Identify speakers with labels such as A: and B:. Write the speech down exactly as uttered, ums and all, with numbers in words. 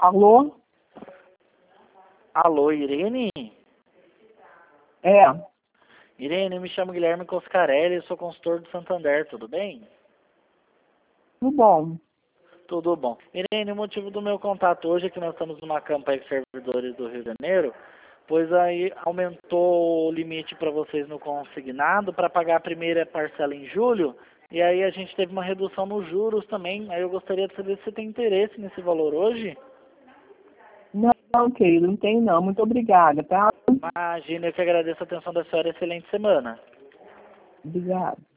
A: Alô?
B: Alô, Irene?
A: É,
B: Irene, eu me chamo Guilherme Coscarelli, eu sou consultor do Santander, tudo bem?
A: tudo bom.
B: Tudo bom. Irene, o motivo do meu contato hoje é que nós estamos numa campanha de servidores do Rio de Janeiro, pois aí aumentou o limite para vocês no consignado para pagar a primeira parcela em julho, e aí a gente teve uma redução nos juros também. Aí eu gostaria de saber se você tem interesse nesse valor hoje.
A: Não, querido, não tem não. Muito obrigada, tá?
B: Imagina, eu que agradeço a atenção da senhora. Excelente semana.
A: Obrigada.